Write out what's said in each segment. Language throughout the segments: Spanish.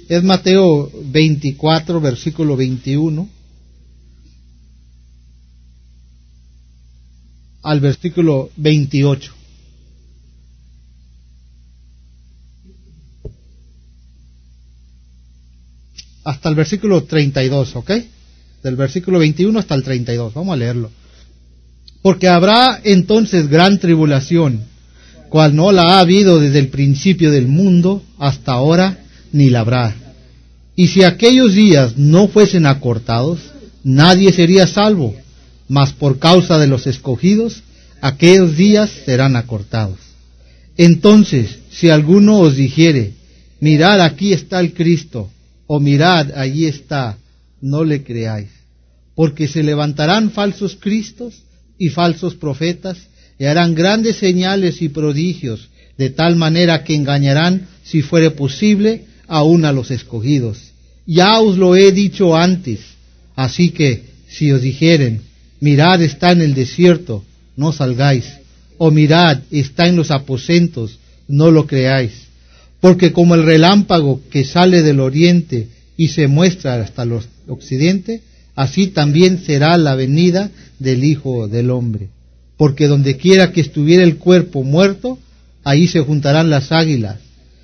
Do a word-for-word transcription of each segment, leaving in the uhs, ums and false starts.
Es Mateo veinticuatro, versículo veintiuno al versículo veintiocho. Hasta el versículo treinta y dos, ¿ok? Del versículo veintiuno hasta el treinta y dos. Vamos a leerlo. Porque habrá entonces gran tribulación, cual no la ha habido desde el principio del mundo hasta ahora, ni la habrá. Y si aquellos días no fuesen acortados, nadie sería salvo, mas por causa de los escogidos, aquellos días serán acortados. Entonces, si alguno os dijere, mirad, aquí está el Cristo, o mirad, allí está, no le creáis, porque se levantarán falsos cristos y falsos profetas, y harán grandes señales y prodigios, de tal manera que engañarán, si fuere posible, aún a los escogidos. Ya os lo he dicho antes, así que, si os dijeren, mirad, está en el desierto, no salgáis, o mirad, está en los aposentos, no lo creáis, porque como el relámpago que sale del oriente y se muestra hasta el occidente, así también será la venida del Hijo del Hombre. Porque donde quiera que estuviera el cuerpo muerto, ahí se juntarán las águilas.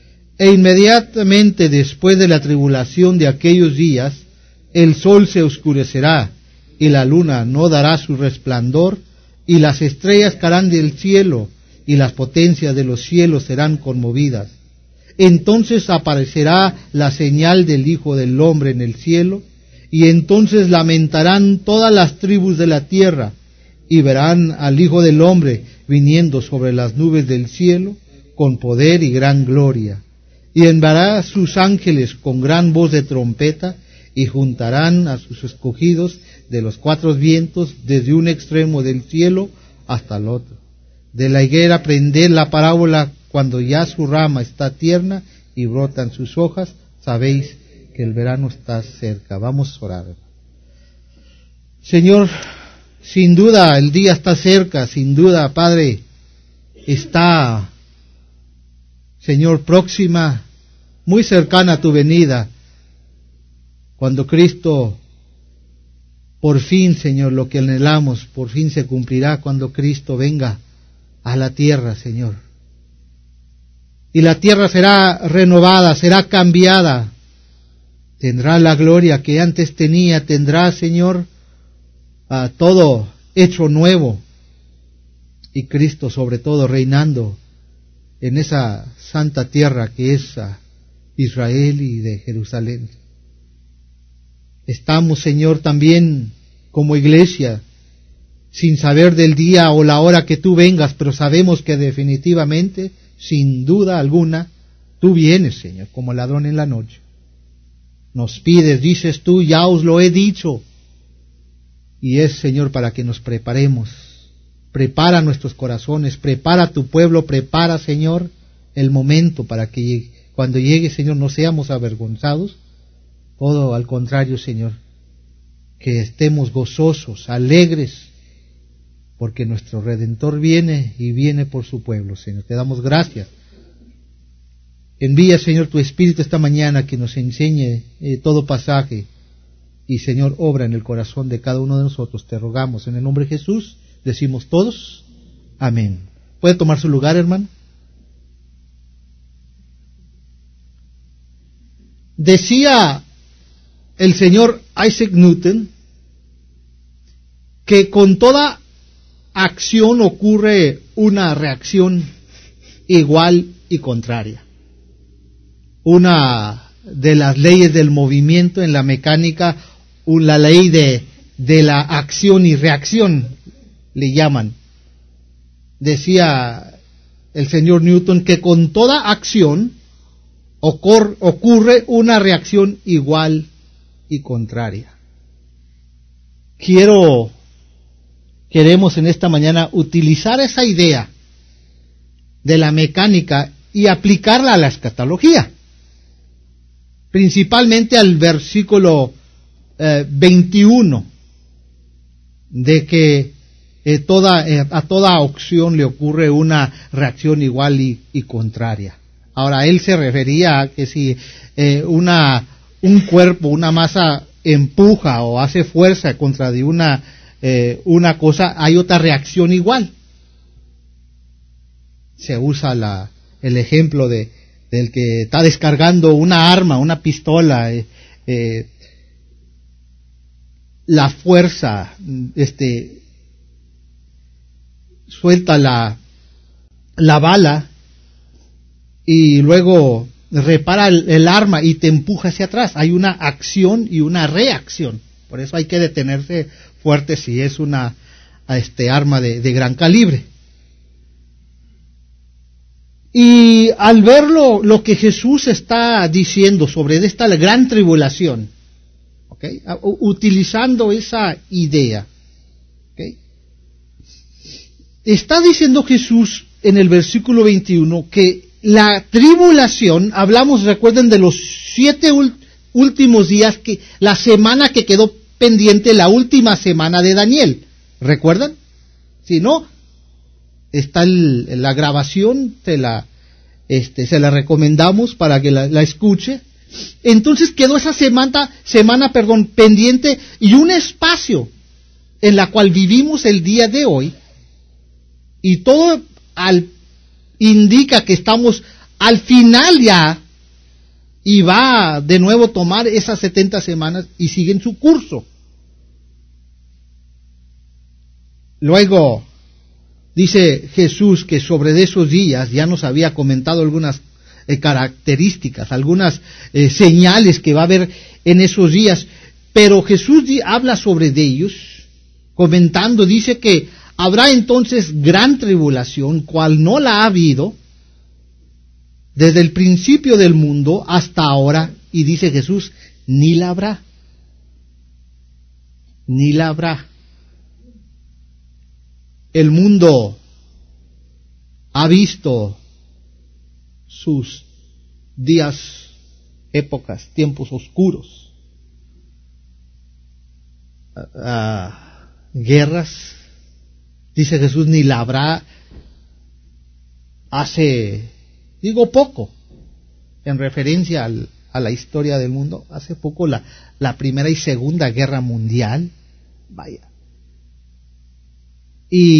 E inmediatamente después de la tribulación de aquellos días, el sol se oscurecerá, y la luna no dará su resplandor, y las estrellas caerán del cielo, y las potencias de los cielos serán conmovidas. Entonces aparecerá la señal del Hijo del Hombre en el cielo, y entonces lamentarán todas las tribus de la tierra, y verán al Hijo del Hombre viniendo sobre las nubes del cielo, con poder y gran gloria. Y enviará a sus ángeles con gran voz de trompeta, y juntarán a sus escogidos de los cuatro vientos, desde un extremo del cielo hasta el otro. De la higuera aprended la parábola, cuando ya su rama está tierna y brotan sus hojas, sabéis que el verano está cerca. Vamos a orar. Señor, sin duda el día está cerca, sin duda, Padre, está, Señor, próxima, muy cercana a tu venida, cuando Cristo, por fin, Señor, lo que anhelamos, por fin se cumplirá cuando Cristo venga a la tierra, Señor. Y la tierra será renovada, será cambiada, tendrá la gloria que antes tenía, tendrá, Señor, a todo hecho nuevo, y Cristo sobre todo reinando en esa santa tierra que es Israel y de Jerusalén. Estamos, Señor, también como iglesia, sin saber del día o la hora que tú vengas, pero sabemos que definitivamente, sin duda alguna, tú vienes, Señor, como ladrón en la noche. Nos pides, dices tú, ya os lo he dicho. Y es, Señor, para que nos preparemos. Prepara nuestros corazones, prepara tu pueblo, prepara, Señor, el momento para que llegue. Cuando llegue, Señor, no seamos avergonzados. Todo al contrario, Señor, que estemos gozosos, alegres, porque nuestro Redentor viene y viene por su pueblo, Señor. Te damos gracias. Envía, Señor, tu Espíritu esta mañana que nos enseñe eh, todo pasaje. Y, Señor, obra en el corazón de cada uno de nosotros. Te rogamos en el nombre de Jesús. Decimos todos, amén. ¿Puede tomar su lugar, hermano? Decía el señor Isaac Newton que con toda acción ocurre una reacción igual y contraria. Una de las leyes del movimiento en la mecánica, la ley de, de la acción y reacción, le llaman. Decía el señor Newton que con toda acción ocurre, ocurre una reacción igual y contraria. Quiero, queremos en esta mañana utilizar esa idea de la mecánica y aplicarla a la escatología, principalmente al versículo eh, veintiuno, de que eh, toda, eh, a toda acción le ocurre una reacción igual y, y contraria. Ahora, él se refería a que si eh, una un cuerpo, una masa empuja o hace fuerza contra de una, eh, una cosa, hay otra reacción igual. Se usa la, el ejemplo de del que está descargando una arma, una pistola, eh, eh, la fuerza, este, suelta la, la bala y luego repara el, el arma y te empuja hacia atrás. Hay una acción y una reacción. Por eso hay que detenerse fuerte si es una este, arma de, de gran calibre. Y al ver lo, lo que Jesús está diciendo sobre esta gran tribulación, ¿okay?, utilizando esa idea, ¿okay?, está diciendo Jesús en el versículo veintiuno que la tribulación, hablamos, recuerden, de los siete ul- últimos días, que la semana que quedó pendiente, la última semana de Daniel, ¿recuerdan? Si no, está el, la grabación, se la, este, se la recomendamos para que la, la escuche. Entonces quedó esa semana, semana, perdón, pendiente, y un espacio en la cual vivimos el día de hoy, y todo al, indica que estamos al final ya, y va de nuevo a tomar esas setenta semanas y sigue en su curso. Luego dice Jesús que sobre de esos días, ya nos había comentado algunas eh, características, algunas eh, señales que va a haber en esos días, pero Jesús di- habla sobre de ellos, comentando, dice que habrá entonces gran tribulación, cual no la ha habido desde el principio del mundo hasta ahora, y dice Jesús, ni la habrá, ni la habrá. El mundo ha visto sus días, épocas, tiempos oscuros, uh, uh, guerras, dice Jesús, ni la habrá hace, digo poco, en referencia al, a la historia del mundo, hace poco la, la Primera y Segunda Guerra Mundial, vaya. Y